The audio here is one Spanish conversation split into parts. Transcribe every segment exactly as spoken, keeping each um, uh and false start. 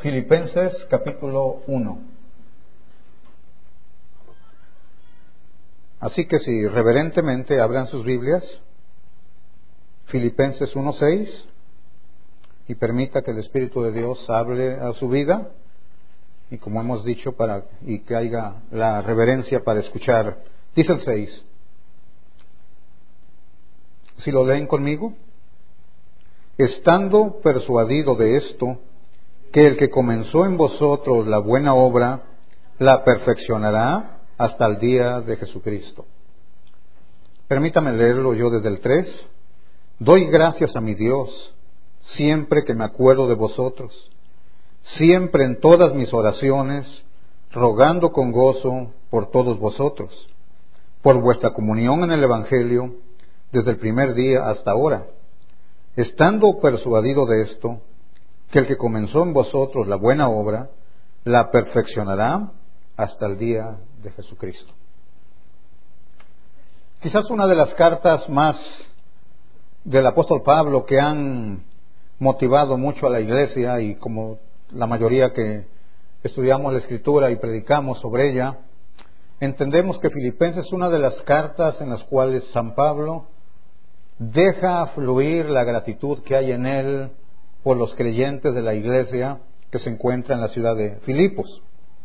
Filipenses capítulo uno. Así que si reverentemente abran sus Biblias, Filipenses uno seis, y permita que el Espíritu de Dios hable a su vida, y como hemos dicho, para y que haya la reverencia para escuchar. Dice el seis. Si lo leen conmigo. Estando persuadido de esto, que el que comenzó en vosotros la buena obra, la perfeccionará hasta el día de Jesucristo. Permítame leerlo yo desde el tres. Doy gracias a mi Dios, siempre que me acuerdo de vosotros, siempre en todas mis oraciones, rogando con gozo por todos vosotros, por vuestra comunión en el Evangelio, desde el primer día hasta ahora, estando persuadido de esto, que el que comenzó en vosotros la buena obra, la perfeccionará hasta el día de Jesucristo. Quizás una de las cartas más del apóstol Pablo que han motivado mucho a la iglesia, y como la mayoría que estudiamos la Escritura y predicamos sobre ella, entendemos que Filipenses es una de las cartas en las cuales San Pablo deja fluir la gratitud que hay en él por los creyentes de la iglesia que se encuentra en la ciudad de Filipos.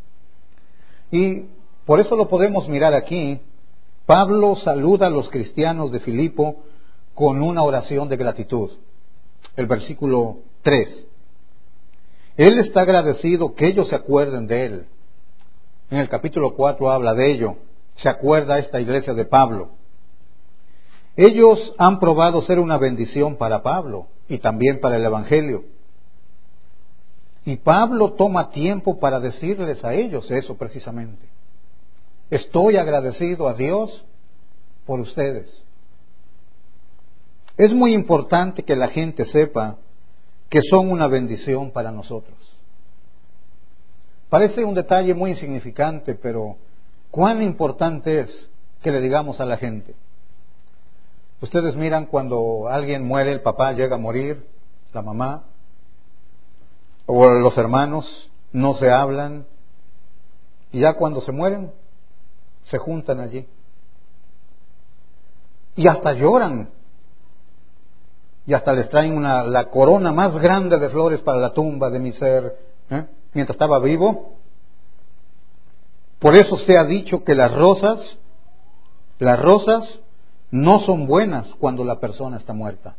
Y por eso lo podemos mirar aquí. Pablo saluda a los cristianos de Filipo con una oración de gratitud. El versículo tres. Él está agradecido que ellos se acuerden de él. En el capítulo cuatro habla de ello. Se acuerda esta iglesia de Pablo. Ellos han probado ser una bendición para Pablo y también para el Evangelio. Y Pablo toma tiempo para decirles a ellos eso precisamente. Estoy agradecido a Dios por ustedes. Es muy importante que la gente sepa que son una bendición para nosotros. Parece un detalle muy insignificante, pero cuán importante es que le digamos a la gente. Ustedes miran cuando alguien muere, el papá llega a morir, la mamá, o los hermanos, no se hablan, y ya cuando se mueren, se juntan allí. Y hasta lloran, y hasta les traen una, la corona más grande de flores para la tumba de mi ser, ¿eh? mientras estaba vivo. Por eso se ha dicho que las rosas, las rosas, no son buenas cuando la persona está muerta.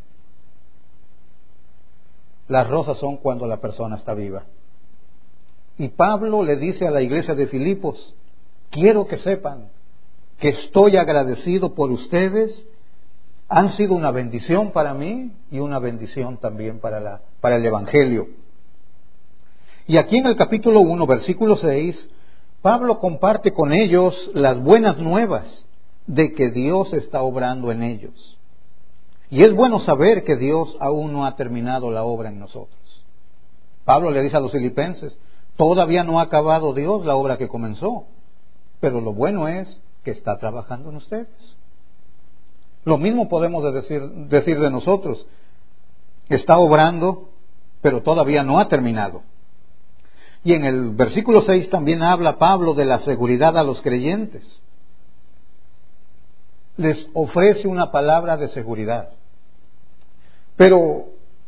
Las rosas son cuando la persona está viva. Y Pablo le dice a la iglesia de Filipos, quiero que sepan que estoy agradecido por ustedes, han sido una bendición para mí y una bendición también para, la, para el Evangelio. Y aquí en el capítulo uno, versículo seis, Pablo comparte con ellos las buenas nuevas de que Dios está obrando en ellos. Y es bueno saber que Dios aún no ha terminado la obra en nosotros. Pablo le dice a los filipenses, todavía no ha acabado Dios la obra que comenzó, pero lo bueno es que está trabajando en ustedes. Lo mismo podemos decir, decir de nosotros, está obrando, pero todavía no ha terminado. Y en el versículo seis también habla Pablo de la seguridad a los creyentes. Les ofrece una palabra de seguridad. Pero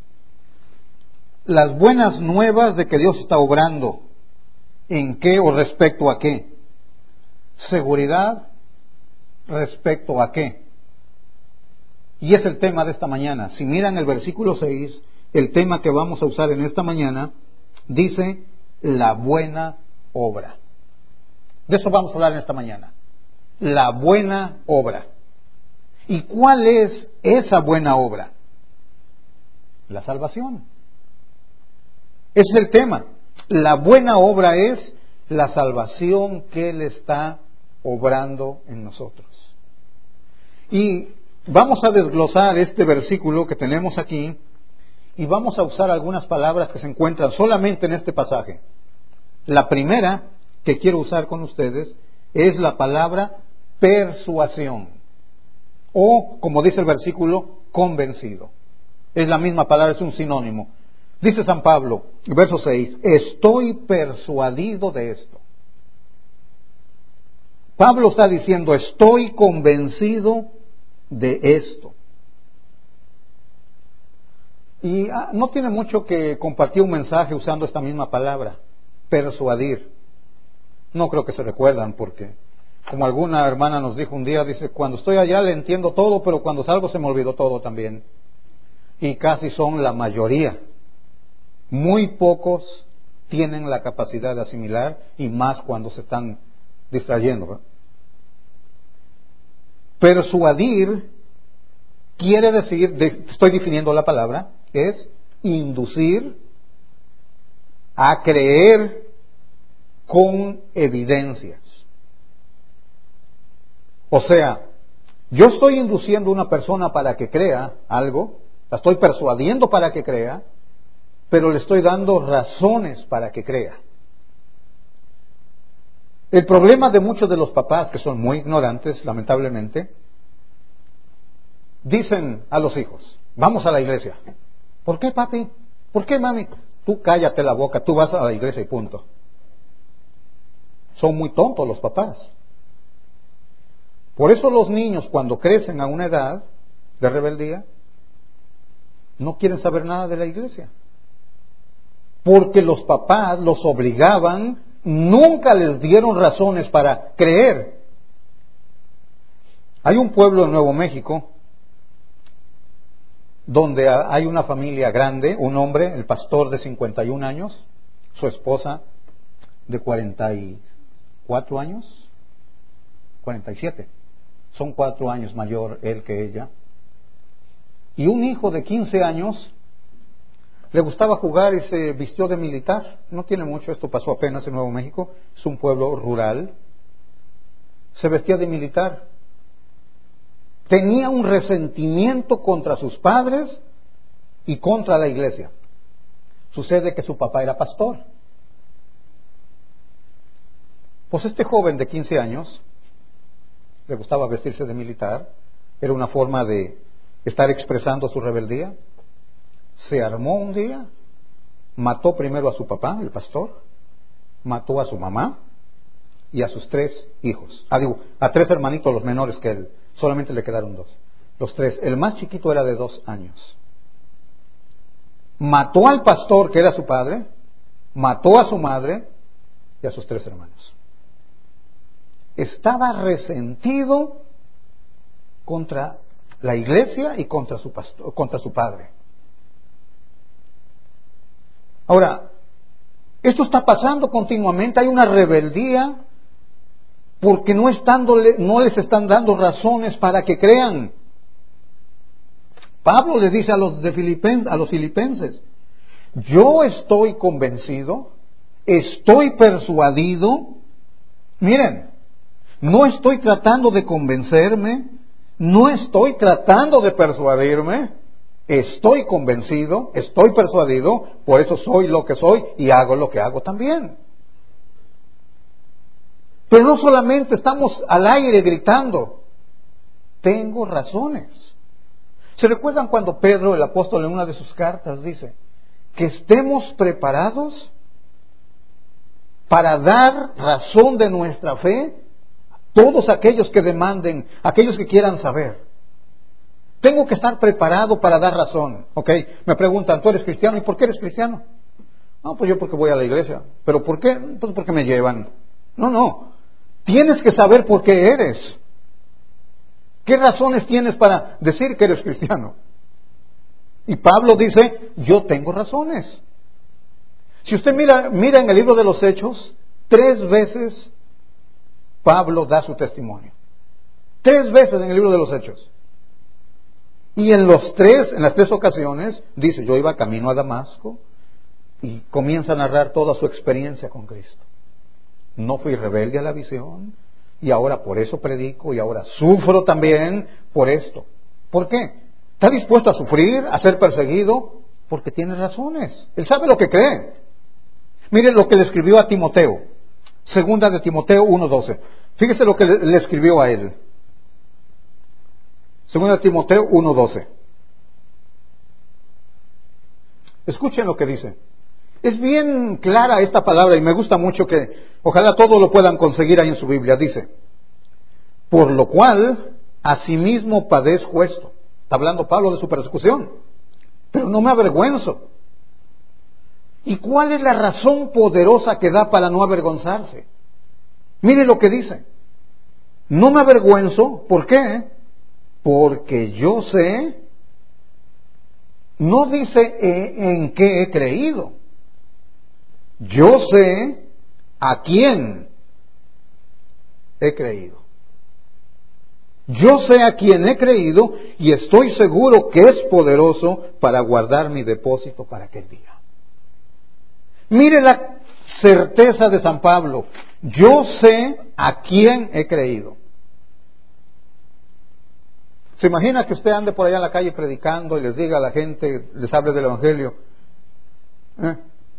las buenas nuevas de que Dios está obrando, ¿en qué o respecto a qué? Seguridad respecto a qué. Y es el tema de esta mañana. Si miran el versículo seis, el tema que vamos a usar en esta mañana, dice la buena obra. De eso vamos a hablar en esta mañana. La buena obra. ¿Y cuál es esa buena obra? La salvación. Ese es el tema. La buena obra es la salvación que Él está obrando en nosotros. Y vamos a desglosar este versículo que tenemos aquí y vamos a usar algunas palabras que se encuentran solamente en este pasaje. La primera que quiero usar con ustedes es la palabra persuasión. O, como dice el versículo, convencido. Es la misma palabra, es un sinónimo. Dice San Pablo, verso seis, estoy persuadido de esto. Pablo está diciendo, estoy convencido de esto. Y ah, no tiene mucho que compartir un mensaje usando esta misma palabra, persuadir. No creo que se recuerdan porque, como alguna hermana nos dijo un día, dice, cuando estoy allá le entiendo todo, pero cuando salgo se me olvidó todo también. Y casi son la mayoría. Muy pocos tienen la capacidad de asimilar y más cuando se están distrayendo, ¿verdad? Persuadir quiere decir, de, estoy definiendo la palabra, es inducir a creer con evidencias. O sea, yo estoy induciendo a una persona para que crea algo, la estoy persuadiendo para que crea, pero le estoy dando razones para que crea. El problema de muchos de los papás, que son muy ignorantes, lamentablemente, dicen a los hijos, vamos a la iglesia. ¿Por qué, papi? ¿Por qué, mami? Tú cállate la boca, tú vas a la iglesia y punto. Son muy tontos los papás. Por eso los niños, cuando crecen a una edad de rebeldía, no quieren saber nada de la iglesia. Porque los papás los obligaban, nunca les dieron razones para creer. Hay un pueblo en Nuevo México donde hay una familia grande, un hombre, el pastor de cincuenta y un años, su esposa de cuarenta y cuatro años, cuarenta y siete, son cuatro años mayor él que ella, y un hijo de quince años. Le gustaba jugar y se vistió de militar. No tiene mucho, esto pasó apenas en Nuevo México. Es un pueblo rural. Se vestía de militar. Tenía un resentimiento contra sus padres y contra la iglesia. Sucede que su papá era pastor. Pues este joven de quince años, le gustaba vestirse de militar. Era una forma de estar expresando su rebeldía. Se armó un día, mató primero a su papá, el pastor, mató a su mamá y a sus tres hijos. Ah, digo, a tres hermanitos, los menores que él, solamente le quedaron dos. Los tres, el más chiquito era de dos años. Mató al pastor, que era su padre, mató a su madre y a sus tres hermanos. Estaba resentido contra la iglesia y contra su pastor, contra su padre. Ahora, esto está pasando continuamente, hay una rebeldía porque no, estándole, no les están dando razones para que crean. Pablo le dice a los, de Filipen, a los filipenses, yo estoy convencido, estoy persuadido, miren, no estoy tratando de convencerme, no estoy tratando de persuadirme, estoy convencido, estoy persuadido, por eso soy lo que soy y hago lo que hago también. Pero no solamente estamos al aire gritando, tengo razones. ¿Se recuerdan cuando Pedro, el apóstol, en una de sus cartas dice que estemos preparados para dar razón de nuestra fe a todos aquellos que demanden, aquellos que quieran saber? Tengo que estar preparado para dar razón. ¿Ok? Me preguntan, ¿tú eres cristiano? ¿Y por qué eres cristiano? No, pues yo porque voy a la iglesia. ¿Pero por qué? Pues porque me llevan. No, no. Tienes que saber por qué eres. ¿Qué razones tienes para decir que eres cristiano? Y Pablo dice, yo tengo razones. Si usted mira, mira en el libro de los Hechos, tres veces Pablo da su testimonio. Tres veces en el libro de los Hechos. Y en los tres, en las tres ocasiones, dice, yo iba camino a Damasco y comienza a narrar toda su experiencia con Cristo. No fui rebelde a la visión y ahora por eso predico y ahora sufro también por esto. ¿Por qué? ¿Está dispuesto a sufrir, a ser perseguido? Porque tiene razones. Él sabe lo que cree. Miren lo que le escribió a Timoteo. Segunda de Timoteo uno doce. Fíjese lo que le, le escribió a él. Segunda de Timoteo uno doce. Escuchen lo que dice. Es bien clara esta palabra y me gusta mucho que ojalá todos lo puedan conseguir ahí en su Biblia. Dice, por lo cual asimismo padezco esto. Está hablando Pablo de su persecución, pero no me avergüenzo. ¿Y cuál es la razón poderosa que da para no avergonzarse? Mire lo que dice. No me avergüenzo, ¿por qué? Porque yo sé, no dice en qué he creído. Yo sé a quién he creído. Yo sé a quién he creído y estoy seguro que es poderoso para guardar mi depósito para aquel día. Mire la certeza de San Pablo. Yo sé a quién he creído. ¿Se imagina que usted ande por allá en la calle predicando y les diga a la gente, les hable del Evangelio? ¿Eh?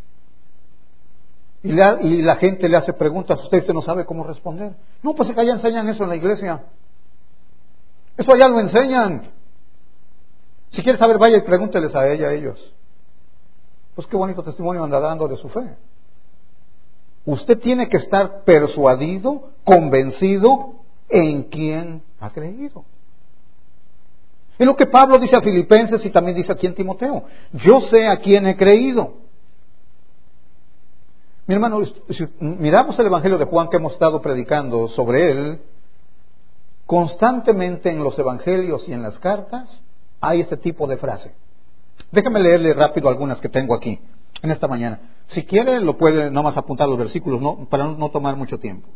Y, la, y la gente le hace preguntas, usted, usted no sabe cómo responder. No, pues allá enseñan eso en la iglesia. Eso allá lo enseñan. Si quiere saber, vaya y pregúnteles a ella, a ellos. Pues qué bonito testimonio anda dando de su fe. Usted tiene que estar persuadido, convencido en quién ha creído. Es lo que Pablo dice a Filipenses y también dice aquí en Timoteo. Yo sé a quién he creído. Mi hermano, si miramos el Evangelio de Juan que hemos estado predicando sobre él, constantemente en los Evangelios y en las cartas hay este tipo de frase. Déjame leerle rápido algunas que tengo aquí en esta mañana. Si quiere, lo puede nomás apuntar los versículos no, para no tomar mucho tiempo.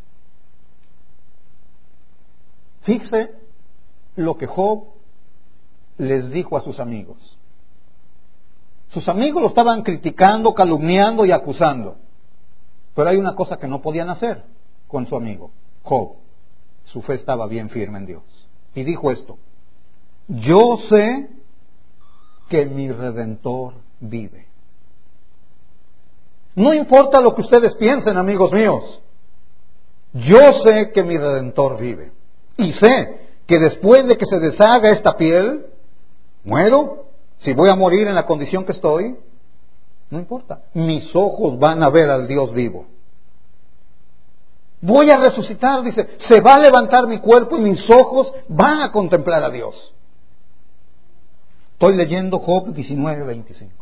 Fíjese lo que Job les dijo a sus amigos. Sus amigos lo estaban criticando, calumniando y acusando. Pero hay una cosa que no podían hacer con su amigo, Job. Su fe estaba bien firme en Dios. Y dijo esto: yo sé que mi Redentor vive. No importa lo que ustedes piensen, amigos míos. Yo sé que mi Redentor vive. Y sé que después de que se deshaga esta piel, muero. Si voy a morir en la condición que estoy, no importa. Mis ojos van a ver al Dios vivo. Voy a resucitar, dice. Se va a levantar mi cuerpo y mis ojos van a contemplar a Dios. Estoy leyendo Job diecinueve veinticinco.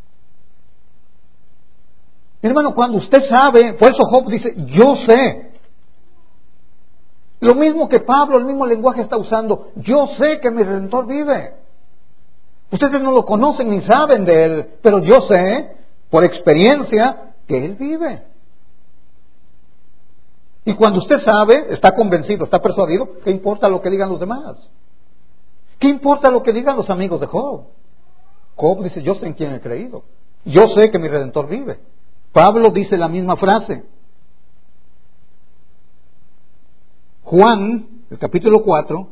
Mi hermano, cuando usted sabe, por eso Job dice, yo sé. Lo mismo que Pablo, el mismo lenguaje está usando. Yo sé que mi Redentor vive. Ustedes no lo conocen ni saben de Él, pero yo sé, por experiencia, que Él vive. Y cuando usted sabe, está convencido, está persuadido, ¿qué importa lo que digan los demás? ¿Qué importa lo que digan los amigos de Job? Job dice, yo sé en quién he creído. Yo sé que mi Redentor vive. Pablo dice la misma frase. Juan, el capítulo cuatro,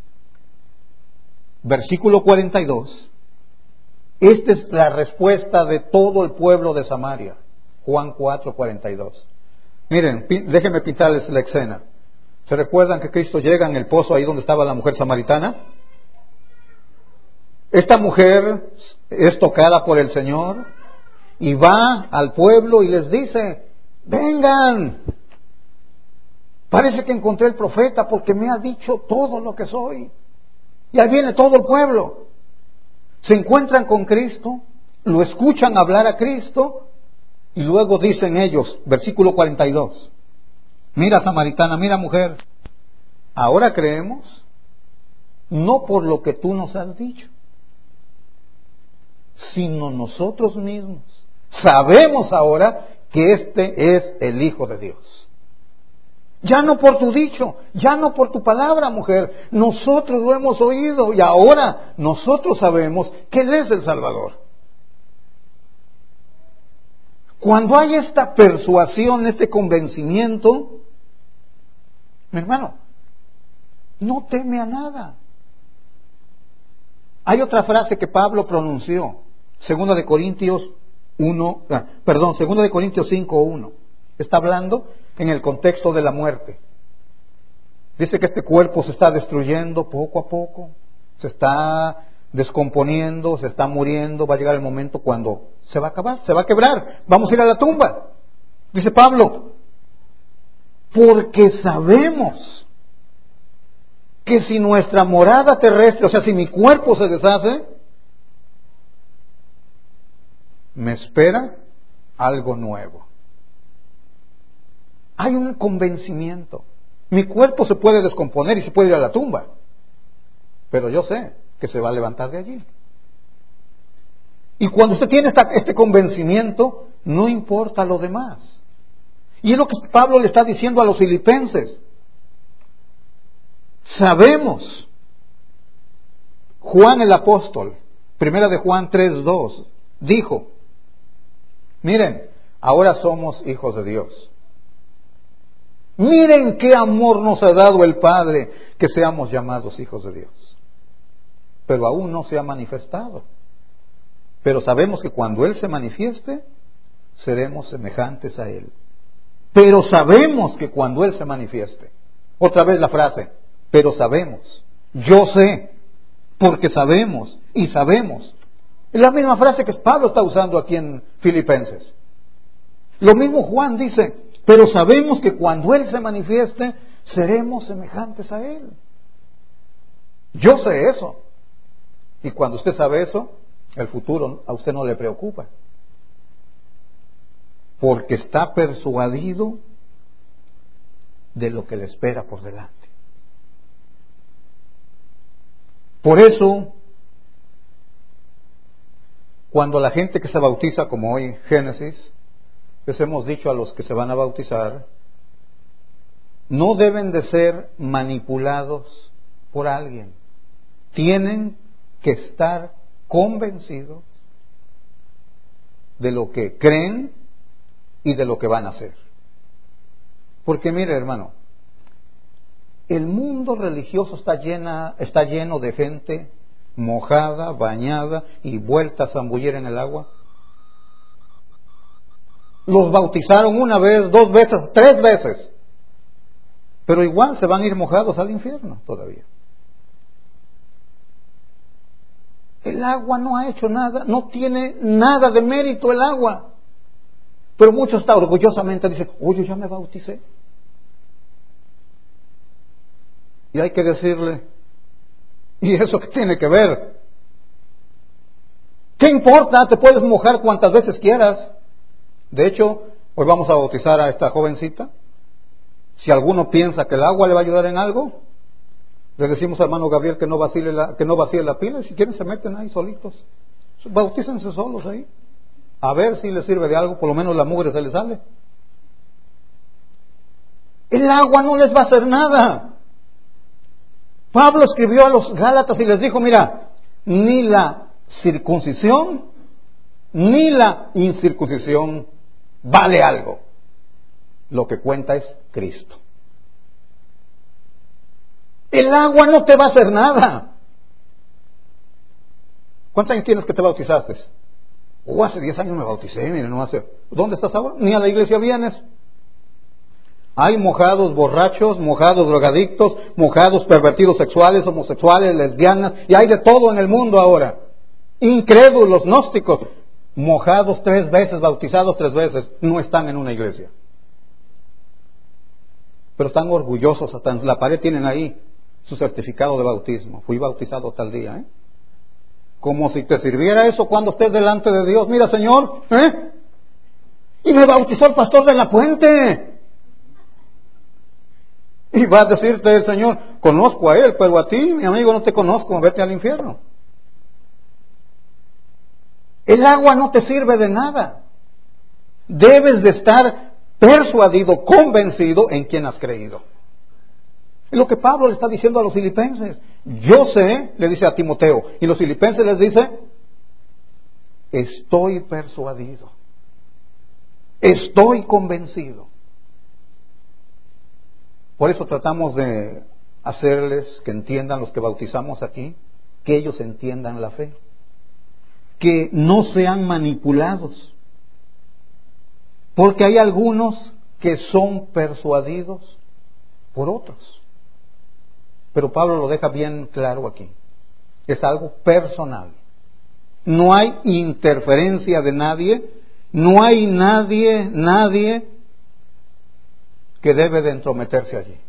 versículo cuarenta y dos. Esta es la respuesta de todo el pueblo de Samaria. Juan cuatro, cuarenta y dos. Miren, déjenme pintarles la escena. ¿Se recuerdan que Cristo llega en el pozo ahí donde estaba la mujer samaritana? Esta mujer es tocada por el Señor y va al pueblo y les dice, vengan, parece que encontré el profeta porque me ha dicho todo lo que soy. Y ahí viene todo el pueblo. Se encuentran con Cristo, lo escuchan hablar a Cristo y luego dicen ellos, versículo cuarenta y dos, mira samaritana, mira mujer, ahora creemos no por lo que tú nos has dicho, sino nosotros mismos sabemos ahora que este es el Hijo de Dios. Ya no por tu dicho, ya no por tu palabra, mujer. Nosotros lo hemos oído y ahora nosotros sabemos que Él es el Salvador. Cuando hay esta persuasión, este convencimiento, mi hermano, no teme a nada. Hay otra frase que Pablo pronunció, segunda de Corintios uno, perdón, segunda de Corintios cinco uno. Está hablando en el contexto de la muerte. Dice que este cuerpo se está destruyendo poco a poco, se está descomponiendo, se está muriendo, va a llegar el momento cuando se va a acabar, se va a quebrar, vamos a ir a la tumba. Dice Pablo, porque sabemos que si nuestra morada terrestre, o sea, si mi cuerpo se deshace, me espera algo nuevo. Hay un convencimiento. Mi cuerpo se puede descomponer y se puede ir a la tumba, pero yo sé que se va a levantar de allí. Y cuando usted tiene esta, este convencimiento, no importa lo demás. Y es lo que Pablo le está diciendo a los filipenses. Sabemos, Juan el apóstol, primera de Juan tres dos, dijo, miren, ahora somos hijos de Dios. Miren qué amor nos ha dado el Padre, que seamos llamados hijos de Dios. Pero aún no se ha manifestado. Pero sabemos que cuando Él se manifieste, seremos semejantes a Él. Pero sabemos que cuando Él se manifieste, otra vez la frase, pero sabemos, yo sé, porque sabemos y sabemos. Es la misma frase que Pablo está usando aquí en Filipenses. Lo mismo Juan dice, pero sabemos que cuando Él se manifieste, seremos semejantes a Él. Yo sé eso. Y cuando usted sabe eso, el futuro a usted no le preocupa. Porque está persuadido de lo que le espera por delante. Por eso, cuando la gente que se bautiza, como hoy Génesis, les hemos dicho a los que se van a bautizar, no deben de ser manipulados por alguien. Tienen que estar convencidos de lo que creen y de lo que van a hacer. Porque mire, hermano, el mundo religioso está llena, está lleno de gente mojada, bañada y vuelta a zambullir en el agua. Los bautizaron una vez, dos veces, tres veces, pero igual se van a ir mojados al infierno todavía. El agua no ha hecho nada, no tiene nada de mérito el agua. Pero muchos hasta orgullosamente dicen, oye, ya me bauticé. Y hay que decirle, ¿y eso qué tiene que ver? ¿Qué importa? Te puedes mojar cuantas veces quieras. De hecho, hoy vamos a bautizar a esta jovencita. Si alguno piensa que el agua le va a ayudar en algo, le decimos al hermano Gabriel que no vacile la, que no vacíe la pila, y si quieren se meten ahí solitos. Bautícense solos ahí. A ver si les sirve de algo, por lo menos la mugre se les sale. El agua no les va a hacer nada. Pablo escribió a los Gálatas y les dijo, mira, ni la circuncisión ni la incircuncisión vale algo. Lo que cuenta es Cristo. El agua no te va a hacer nada. ¿Cuántos años tienes que te bautizaste? Oh, hace diez años me bauticé, mire, no hace. ¿Dónde estás ahora? Ni a la iglesia vienes. Hay mojados borrachos, mojados drogadictos, mojados pervertidos sexuales, homosexuales, lesbianas, y hay de todo en el mundo ahora. Incrédulos, gnósticos, mojados tres veces, bautizados tres veces, no están en una iglesia. Pero están orgullosos, hasta en la pared tienen ahí su certificado de bautismo. Fui bautizado tal día, ¿eh? Como si te sirviera eso cuando estés delante de Dios. Mira, Señor, ¿eh? Y me bautizó el pastor de la Puente. Y va a decirte el Señor, conozco a él, pero a ti, mi amigo, no te conozco, vete al infierno. El agua no te sirve de nada. Debes de estar persuadido, convencido en quien has creído. Es lo que Pablo le está diciendo a los filipenses. Yo sé, le dice a Timoteo, y los filipenses les dice, estoy persuadido, estoy convencido. Por eso tratamos de hacerles que entiendan, los que bautizamos aquí, que ellos entiendan la fe, que no sean manipulados, porque hay algunos que son persuadidos por otros. Pero Pablo lo deja bien claro aquí. Es algo personal. No hay interferencia de nadie, no hay nadie, nadie que debe de entrometerse allí.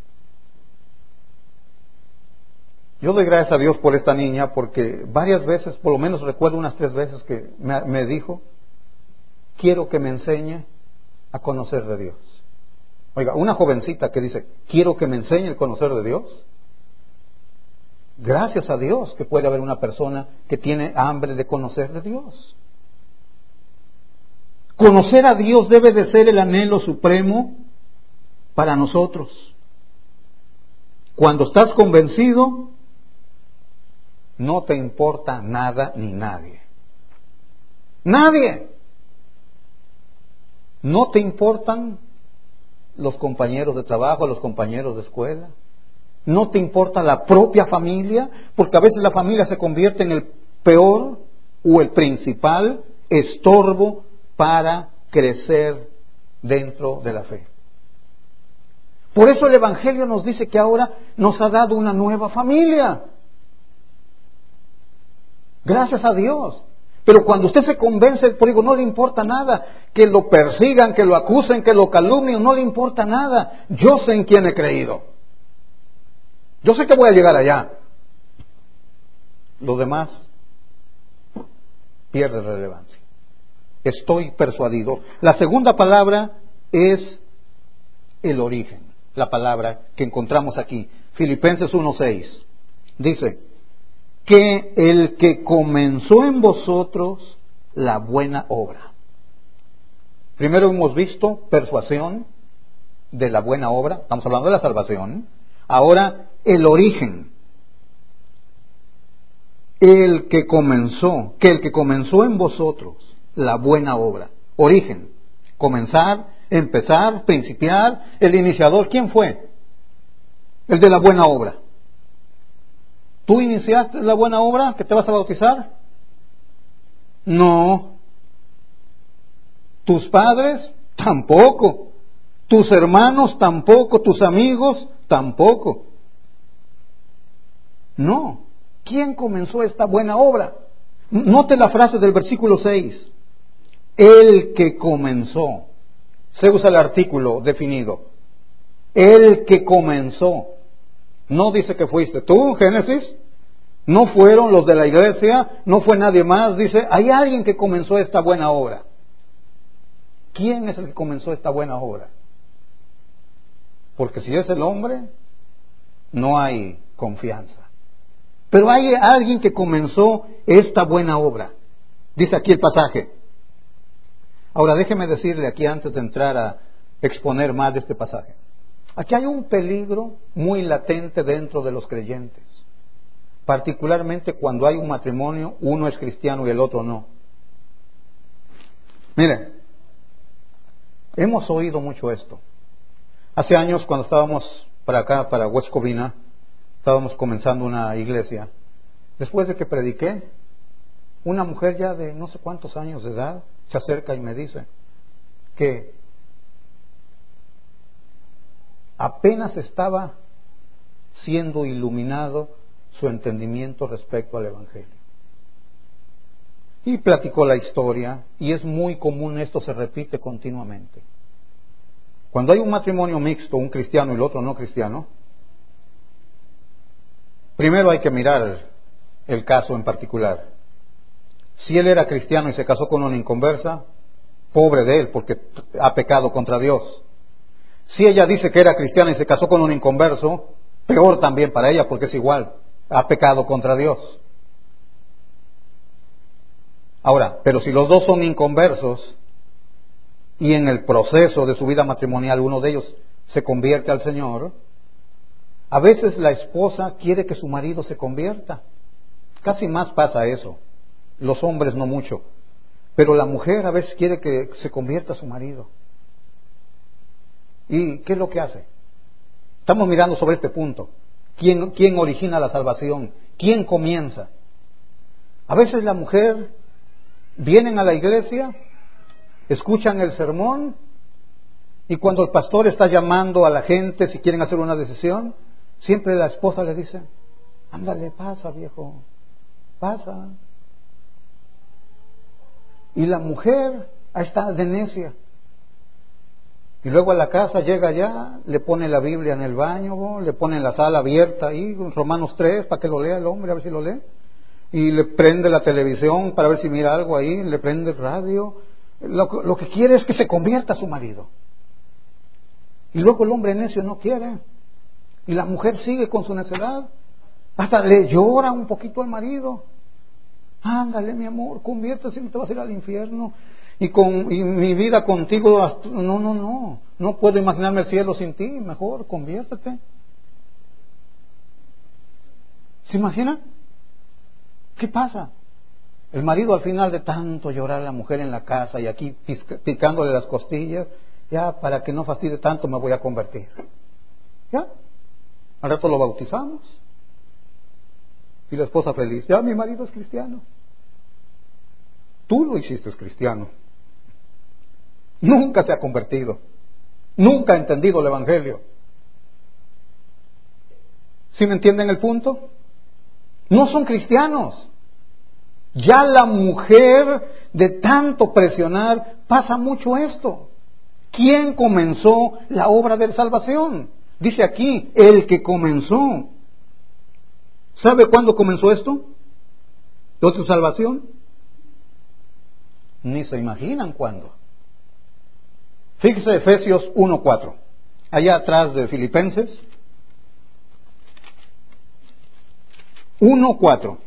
Yo doy gracias a Dios por esta niña porque varias veces, por lo menos recuerdo unas tres veces que me, me dijo, quiero que me enseñe a conocer de Dios. Oiga, una jovencita que dice, quiero que me enseñe el conocer de Dios. Gracias a Dios que puede haber una persona que tiene hambre de conocer de Dios. Conocer a Dios debe de ser el anhelo supremo para nosotros. Cuando estás convencido, no te importa nada ni nadie. Nadie. No te importan los compañeros de trabajo, los compañeros de escuela. No te importa la propia familia, porque a veces la familia se convierte en el peor o el principal estorbo para crecer dentro de la fe. Por eso el Evangelio nos dice que ahora nos ha dado una nueva familia. Gracias a Dios. Pero cuando usted se convence, por digo, no le importa nada. Que lo persigan, que lo acusen, que lo calumnien, no le importa nada. Yo sé en quién he creído. Yo sé que voy a llegar allá. Lo demás pierde relevancia. Estoy persuadido. La segunda palabra es el origen. La palabra que encontramos aquí. Filipenses uno seis. Dice que el que comenzó en vosotros la buena obra. Primero hemos visto persuasión de la buena obra. Estamos hablando de la salvación. Ahora el origen. El que comenzó, que el que comenzó en vosotros la buena obra. Origen. Comenzar, empezar, principiar. El iniciador, ¿quién fue? El de la buena obra. ¿Tú iniciaste la buena obra que te vas a bautizar? No. ¿Tus padres? Tampoco. ¿Tus hermanos? Tampoco. ¿Tus amigos? Tampoco. No. ¿Quién comenzó esta buena obra? Note la frase del versículo seis. El que comenzó. Se usa el artículo definido. El que comenzó. No dice que fuiste tú, Génesis. No fueron los de la iglesia. No fue nadie más. Dice, hay alguien que comenzó esta buena obra. ¿Quién es el que comenzó esta buena obra? Porque si es el hombre, no hay confianza. Pero hay alguien que comenzó esta buena obra. Dice aquí el pasaje. Ahora déjeme decirle aquí antes de entrar a exponer más de este pasaje. Aquí hay un peligro muy latente dentro de los creyentes. Particularmente cuando hay un matrimonio, uno es cristiano y el otro no. Mire, hemos oído mucho esto. Hace años cuando estábamos para acá, para West Covina, estábamos comenzando una iglesia. Después de que prediqué, una mujer ya de no sé cuántos años de edad se acerca y me dice que apenas estaba siendo iluminado su entendimiento respecto al Evangelio. Y platicó la historia, y es muy común, esto se repite continuamente. Cuando hay un matrimonio mixto, un cristiano y el otro no cristiano, primero hay que mirar el caso en particular. Si él era cristiano y se casó con una inconversa, pobre de él, porque ha pecado contra Dios. Si ella dice que era cristiana y se casó con un inconverso, peor también para ella, porque es igual, ha pecado contra Dios. Ahora, pero si los dos son inconversos y en el proceso de su vida matrimonial uno de ellos se convierte al Señor, a veces la esposa quiere que su marido se convierta. Casi más pasa eso. Los hombres no mucho. Pero la mujer a veces quiere que se convierta a su marido. ¿Y qué es lo que hace? Estamos mirando sobre este punto. ¿Quién, quién origina la salvación? ¿Quién comienza? A veces la mujer vienen a la iglesia, escuchan el sermón y cuando el pastor está llamando a la gente si quieren hacer una decisión, siempre la esposa le dice, ándale, pasa viejo, Pasa. Y la mujer ahí está de necia. Y luego a la casa llega allá, le pone la Biblia en el baño, le pone la sala abierta ahí, Romanos tres, para que lo lea el hombre, a ver si lo lee. Y le prende la televisión para ver si mira algo ahí, le prende el radio. Lo, lo que quiere es que se convierta a su marido. Y luego el hombre necio no quiere. Y la mujer sigue con su necedad. Hasta le llora un poquito al marido. Ándale, mi amor, conviértete, no te vas a ir al infierno. Y con y mi vida contigo, no, no, no. No puedo imaginarme el cielo sin ti. Mejor, conviértete. ¿Se imagina? ¿Qué pasa? El marido, al final de tanto llorar a la mujer en la casa y aquí picándole las costillas, ya para que no fastidie tanto me voy a convertir. ¿Ya? Al rato lo bautizamos. Y la esposa feliz, ya mi marido es cristiano. Tú lo hiciste cristiano. Nunca se ha convertido. Nunca ha entendido el Evangelio. ¿Sí me entienden el punto? No son cristianos. Ya la mujer, de tanto presionar, pasa mucho esto. ¿Quién comenzó la obra de salvación? Dice aquí, el que comenzó. ¿Sabe cuándo comenzó esto? ¿De tu salvación? Ni se imaginan cuándo. Fíjese Efesios uno cuatro, allá atrás de Filipenses. uno cuatro.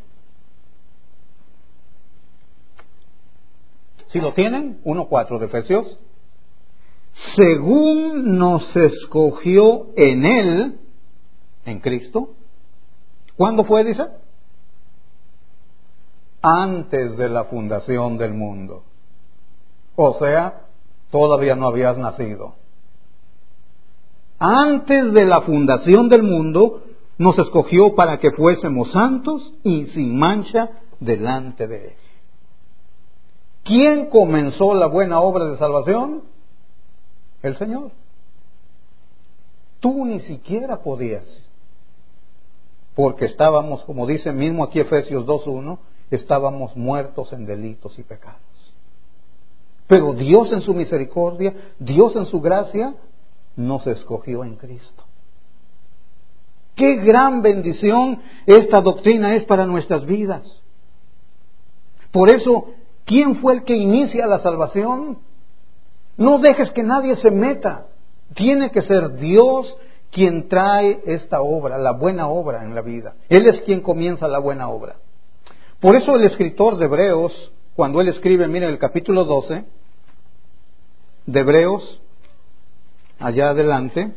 ¿Sí lo tienen? uno cuatro de Efesios. Según nos escogió en Él, en Cristo. ¿Cuándo fue, dice? Antes de la fundación del mundo. O sea, todavía no habías nacido. Antes de la fundación del mundo, nos escogió para que fuésemos santos y sin mancha delante de Él. ¿Quién comenzó la buena obra de salvación? El Señor. Tú ni siquiera podías, porque estábamos, como dice mismo aquí Efesios dos uno, estábamos muertos en delitos y pecados. Pero Dios en su misericordia, Dios en su gracia, nos escogió en Cristo. Qué gran bendición esta doctrina es para nuestras vidas. Por eso, ¿quién fue el que inicia la salvación? No dejes que nadie se meta. Tiene que ser Dios quien trae esta obra, la buena obra en la vida. Él es quien comienza la buena obra. Por eso el escritor de Hebreos, cuando él escribe, miren el capítulo doce de Hebreos, allá adelante,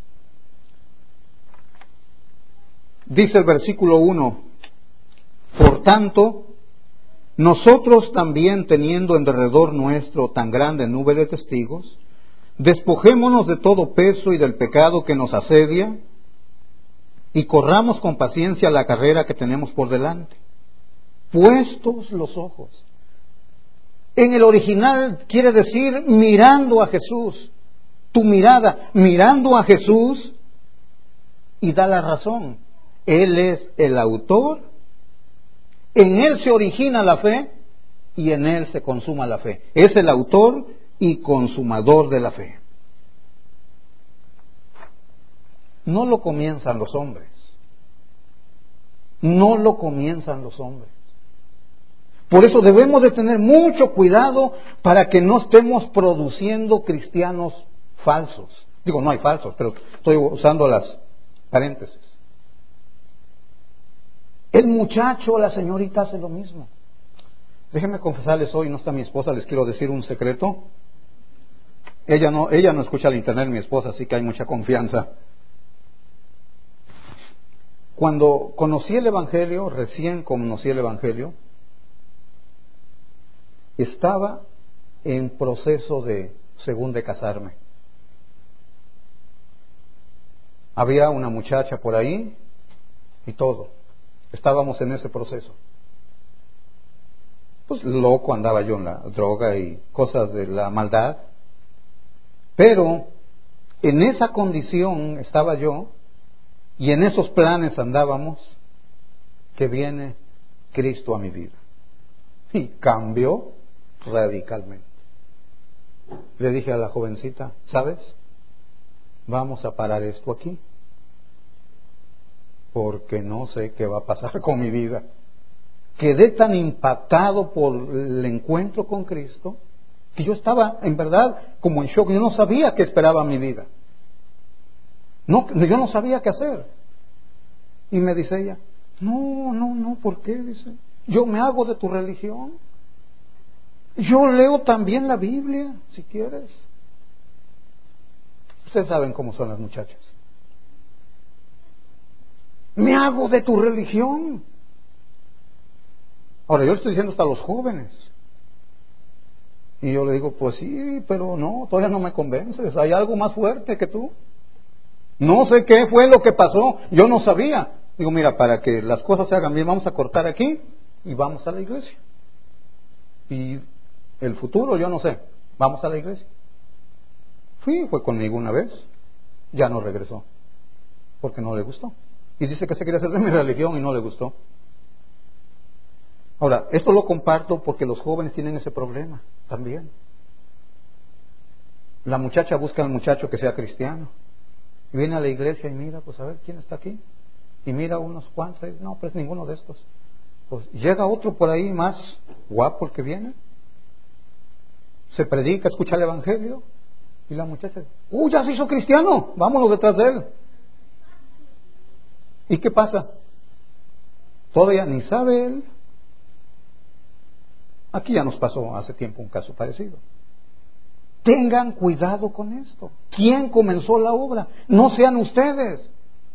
dice el versículo uno, por tanto, nosotros también, teniendo en derredor nuestro tan grande nube de testigos, despojémonos de todo peso y del pecado que nos asedia, y corramos con paciencia la carrera que tenemos por delante, puestos los ojos. En el original quiere decir mirando a Jesús. Tu mirada, mirando a Jesús, y da la razón. Él es el autor, en Él se origina la fe y en Él se consuma la fe. Es el autor y consumador de la fe. No lo comienzan los hombres. No lo comienzan los hombres. Por eso debemos de tener mucho cuidado para que no estemos produciendo cristianos falsos. Digo, no hay falsos, pero estoy usando las paréntesis. El muchacho o la señorita hace lo mismo. Déjenme confesarles hoy, no está mi esposa, les quiero decir un secreto. Ella no, ella no escucha el internet, mi esposa, así que hay mucha confianza. Cuando conocí el Evangelio, recién conocí el Evangelio, estaba en proceso de, según de casarme. Había una muchacha por ahí y todo. Estábamos en ese proceso. Pues loco andaba yo en la droga y cosas de la maldad. Pero en esa condición estaba yo y en esos planes andábamos, que viene, Cristo a mi vida. Y cambió radicalmente. Le dije a la jovencita, ¿sabes? Vamos a parar esto aquí, porque no sé qué va a pasar con mi vida. Quedé tan impactado por el encuentro con Cristo que yo estaba en verdad como en shock. Yo no sabía qué esperaba mi vida. No, yo no sabía qué hacer. Y me dice ella, no, no, no, ¿por qué? Dice, yo me hago de tu religión. Yo leo también la Biblia, si quieres. Ustedes saben cómo son las muchachas. Me hago de tu religión. Ahora, yo le estoy diciendo hasta a los jóvenes. Y yo le digo, pues sí, pero no, todavía no me convences. Hay algo más fuerte que tú. No sé qué fue lo que pasó. Yo no sabía. Digo, mira, para que las cosas se hagan bien, vamos a cortar aquí y vamos a la iglesia. Y el futuro, yo no sé. Vamos a la iglesia. Fui, fue conmigo una vez. Ya no regresó. Porque no le gustó. Y dice que se quería hacer de mi religión y no le gustó. Ahora, esto lo comparto porque los jóvenes tienen ese problema también. La muchacha busca al muchacho que sea cristiano. Y viene a la iglesia y mira, pues a ver, ¿quién está aquí? Y mira unos cuantos, y dice, no, pues ninguno de estos. Pues llega otro por ahí más guapo el que viene. Se predica, escucha el evangelio. Y la muchacha, ¡uh, ya se hizo cristiano! Vámonos detrás de él. ¿Y qué pasa? Todavía ni sabe él. Aquí ya nos pasó hace tiempo un caso parecido. Tengan cuidado con esto. ¿Quién comenzó la obra? No sean ustedes.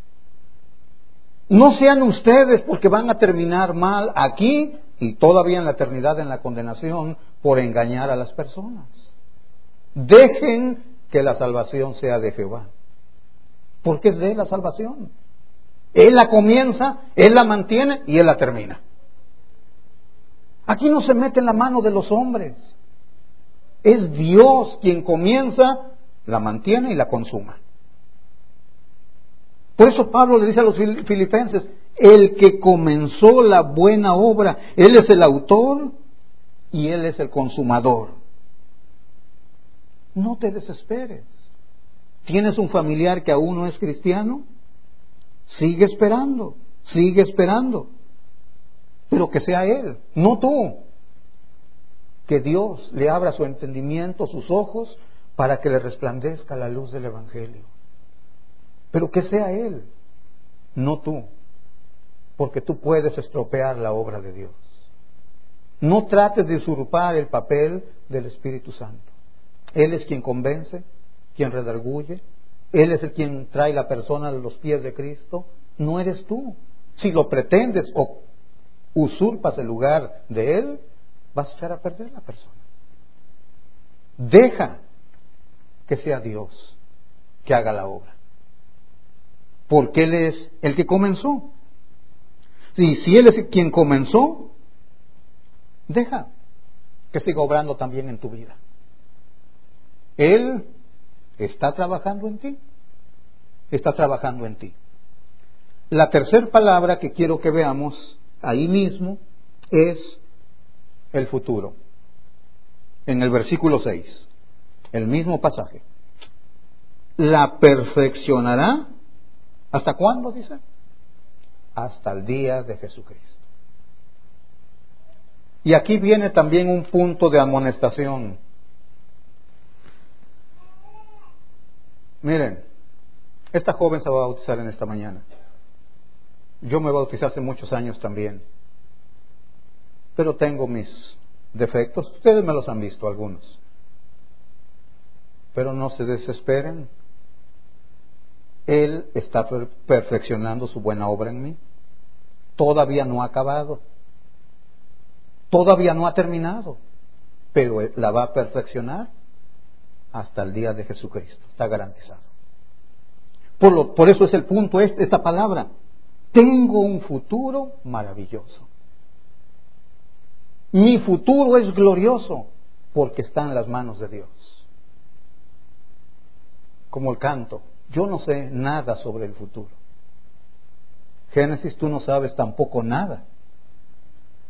No sean ustedes, porque van a terminar mal aquí y todavía en la eternidad en la condenación por engañar a las personas. Dejen que la salvación sea de Jehová, porque es de él la salvación. Él la comienza, él la mantiene y él la termina. Aquí no se mete en la mano de los hombres. Es Dios quien comienza, la mantiene y la consuma. Por eso Pablo le dice a los filipenses, el que comenzó la buena obra, él es el autor y él es el consumador. No te desesperes. ¿Tienes un familiar que aún no es cristiano? Sigue esperando, sigue esperando. Pero que sea él, no tú. Que Dios le abra su entendimiento, sus ojos, para que le resplandezca la luz del Evangelio. Pero que sea él, no tú. Porque tú puedes estropear la obra de Dios. No trates de usurpar el papel del Espíritu Santo. Él es quien convence, quien redarguye. Él es el quien trae la persona a los pies de Cristo. No eres tú. Si lo pretendes o usurpas el lugar de Él, vas a echar a perder la persona. Deja que sea Dios que haga la obra. Porque Él es el que comenzó. Y si Él es quien comenzó, deja que siga obrando también en tu vida. Él está trabajando en ti. Está trabajando en ti. La tercera palabra que quiero que veamos ahí mismo es el futuro. En el versículo seis, el mismo pasaje. La perfeccionará. ¿Hasta cuándo dice? Hasta el día de Jesucristo. Y aquí viene también un punto de amonestación. Miren, esta joven se va a bautizar en esta mañana. Yo me bauticé hace muchos años también. Pero tengo mis defectos. Ustedes me los han visto algunos. Pero no se desesperen. Él está perfeccionando su buena obra en mí. Todavía no ha acabado. Todavía no ha terminado. Pero la va a perfeccionar hasta el día de Jesucristo. Está garantizado. Por, lo, por eso es el punto este, esta palabra. Tengo un futuro maravilloso. Mi futuro es glorioso porque está en las manos de Dios. Como el canto. Yo no sé nada sobre el futuro. Génesis, tú no sabes tampoco nada.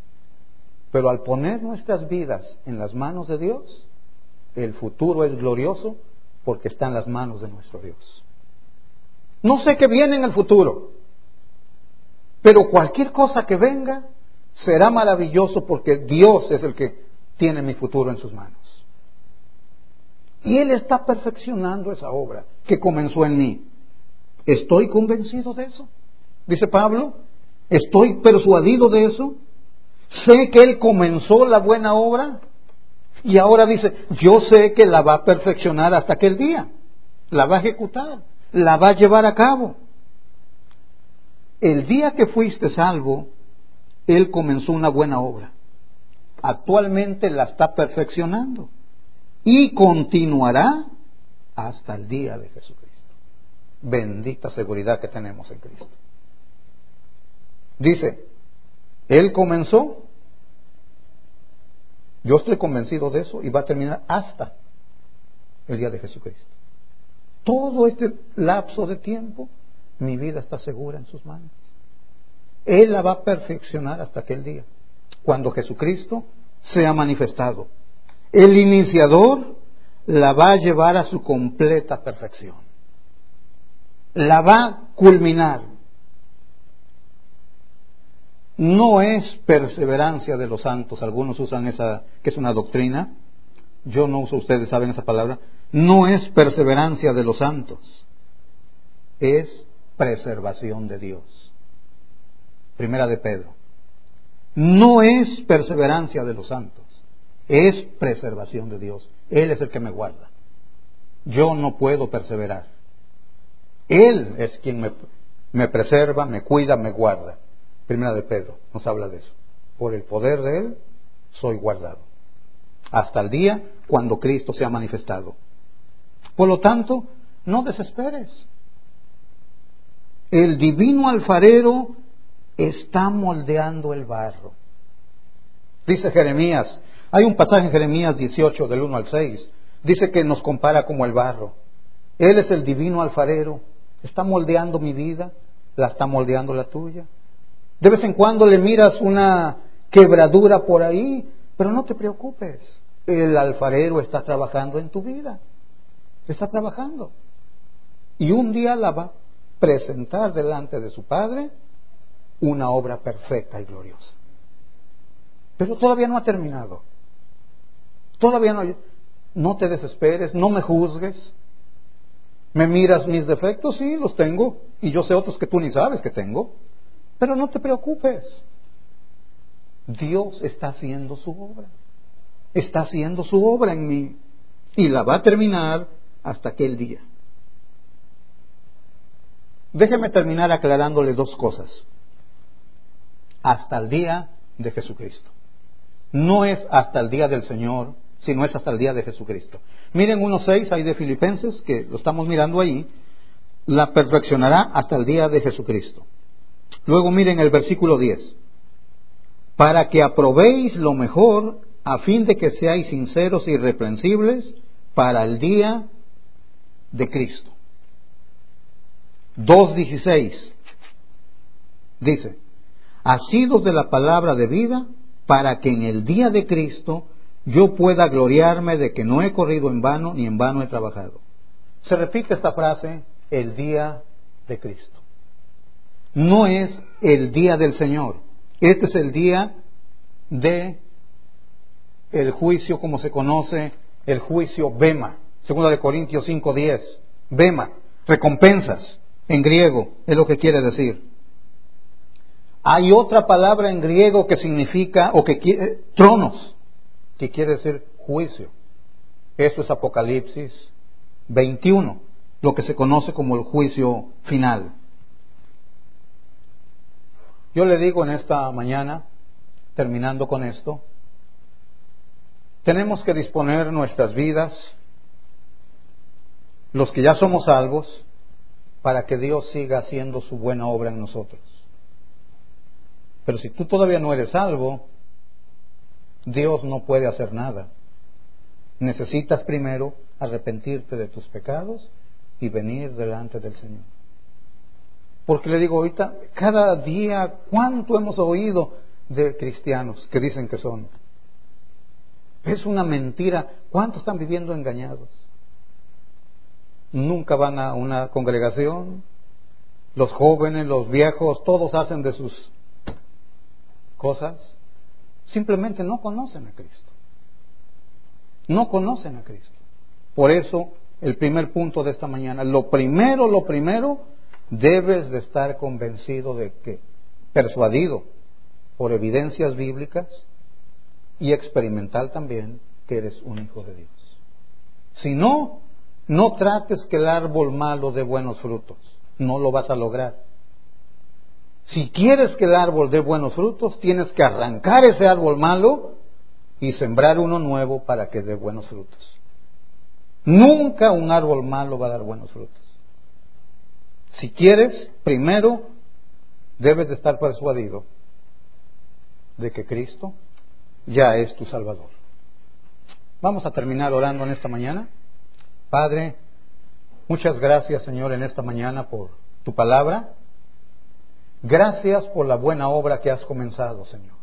Pero al poner nuestras vidas en las manos de Dios, el futuro es glorioso porque está en las manos de nuestro Dios. No sé qué viene en el futuro, pero cualquier cosa que venga será maravilloso porque Dios es el que tiene mi futuro en sus manos. Y Él está perfeccionando esa obra que comenzó en mí. ¿Estoy convencido de eso? Dice Pablo, ¿estoy persuadido de eso? Sé que Él comenzó la buena obra y ahora dice, yo sé que la va a perfeccionar hasta aquel día. La va a ejecutar, la va a llevar a cabo. El día que fuiste salvo, Él comenzó una buena obra. Actualmente la está perfeccionando y continuará hasta el día de Jesucristo. Bendita seguridad que tenemos en Cristo. Dice, Él comenzó, yo estoy convencido de eso, y va a terminar hasta el día de Jesucristo. Todo este lapso de tiempo, mi vida está segura en sus manos. Él la va a perfeccionar hasta aquel día, cuando Jesucristo sea manifestado. El iniciador la va a llevar a su completa perfección. La va a culminar. No es perseverancia de los santos. Algunos usan esa, que es una doctrina. Yo no uso, ustedes saben esa palabra. No es perseverancia de los santos. Es preservación de Dios. Primera de Pedro. No es perseverancia de los santos. Es preservación de Dios. Él es el que me guarda. Yo no puedo perseverar. Él es quien me, me preserva, me cuida, me guarda. Primera de Pedro nos habla de eso. Por el poder de Él soy guardado. Hasta el día cuando Cristo sea manifestado. Por lo tanto, no desesperes. El divino alfarero está moldeando el barro. Dice Jeremías, hay un pasaje en Jeremías dieciocho del uno al seis, dice que nos compara como el barro. Él es el divino alfarero, está moldeando mi vida, la está moldeando la tuya. De vez en cuando le miras una quebradura por ahí, pero no te preocupes, el alfarero está trabajando en tu vida, está trabajando. Y un día la va a presentar delante de su Padre una obra perfecta y gloriosa. Pero todavía no ha terminado. Todavía no. No te desesperes, no me juzgues. ¿Me miras mis defectos? Sí, los tengo. Y yo sé otros que tú ni sabes que tengo. Pero no te preocupes. Dios está haciendo su obra. Está haciendo su obra en mí. Y la va a terminar hasta aquel día. Déjeme terminar aclarándole dos cosas. Hasta el día de Jesucristo. No es hasta el día del Señor, sino es hasta el día de Jesucristo. Miren uno seis ahí de Filipenses, que lo estamos mirando ahí, la perfeccionará hasta el día de Jesucristo. Luego miren el versículo diez. Para que aprobéis lo mejor, a fin de que seáis sinceros e irreprensibles para el día de Cristo. dos dieciséis dice, asidos de la palabra de vida, para que en el día de Cristo yo pueda gloriarme de que no he corrido en vano, ni en vano he trabajado. Se repite esta frase, el día de Cristo. No es el día del Señor. Este es el día de el juicio, como se conoce, el juicio Bema. Segunda de Corintios cinco diez. Bema, recompensas, en griego, es lo que quiere decir. Hay otra palabra en griego que significa, o que quiere, tronos, que quiere decir juicio. Eso es Apocalipsis veintiuno, lo que se conoce como el juicio final. Yo le digo en esta mañana, terminando con esto, tenemos que disponer nuestras vidas, los que ya somos salvos, para que Dios siga haciendo su buena obra en nosotros. Pero si tú todavía no eres salvo, Dios no puede hacer nada. Necesitas primero arrepentirte de tus pecados y venir delante del Señor. Porque le digo ahorita, cada día, ¿cuánto hemos oído de cristianos que dicen que son. Es una mentira. ¿Cuántos están viviendo engañados? Nunca van a una congregación. Los jóvenes, los viejos, todos hacen de sus cosas. Simplemente no conocen a Cristo. No conocen a Cristo. Por eso, el primer punto de esta mañana, lo primero, lo primero, debes de estar convencido de que, persuadido por evidencias bíblicas y experimental también, que eres un hijo de Dios. Si no, no trates que el árbol malo dé buenos frutos. No lo vas a lograr. Si quieres que el árbol dé buenos frutos, tienes que arrancar ese árbol malo y sembrar uno nuevo para que dé buenos frutos. Nunca un árbol malo va a dar buenos frutos. Si quieres, primero debes de estar persuadido de que Cristo ya es tu Salvador. Vamos a terminar orando en esta mañana. Padre, muchas gracias, Señor, en esta mañana por tu palabra. Gracias por la buena obra que has comenzado, Señor.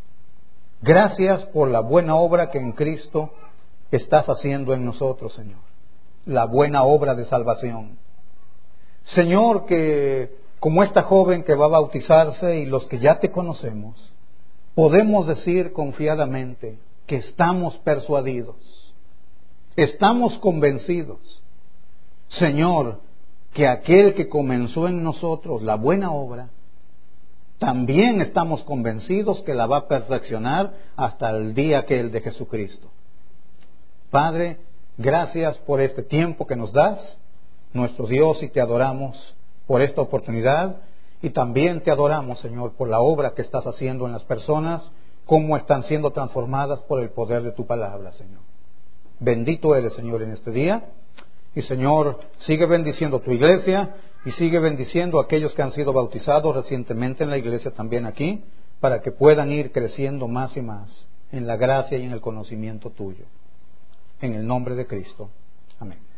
Gracias por la buena obra que en Cristo estás haciendo en nosotros, Señor. La buena obra de salvación. Señor, que como esta joven que va a bautizarse y los que ya te conocemos, podemos decir confiadamente que estamos persuadidos, estamos convencidos, Señor, que aquel que comenzó en nosotros la buena obra, también estamos convencidos que la va a perfeccionar hasta el día aquel de Jesucristo. Padre, gracias por este tiempo que nos das, nuestro Dios, y te adoramos por esta oportunidad, y también te adoramos, Señor, por la obra que estás haciendo en las personas, cómo están siendo transformadas por el poder de tu palabra, Señor. Bendito eres, Señor, en este día, y Señor, sigue bendiciendo tu iglesia, y sigue bendiciendo a aquellos que han sido bautizados recientemente en la iglesia también aquí, para que puedan ir creciendo más y más en la gracia y en el conocimiento tuyo. En el nombre de Cristo. Amén.